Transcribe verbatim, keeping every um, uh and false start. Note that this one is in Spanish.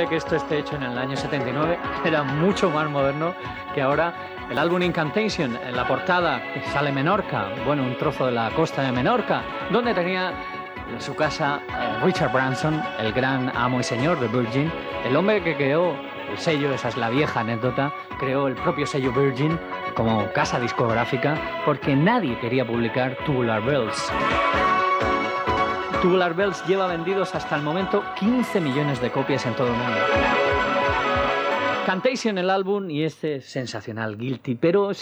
que esto esté hecho en el año setenta y nueve, era mucho más moderno que ahora. El álbum Incantation, en la portada sale Menorca, bueno, un trozo de la costa de Menorca, donde tenía en su casa eh, Richard Branson, el gran amo y señor de Virgin, el hombre que creó el sello, esa es la vieja anécdota, creó el propio sello Virgin como casa discográfica porque nadie quería publicar Tubular Bells. Tubular Bells lleva vendidos hasta el momento quince millones de copias en todo el mundo. Incantation el álbum y este sensacional Guilty, pero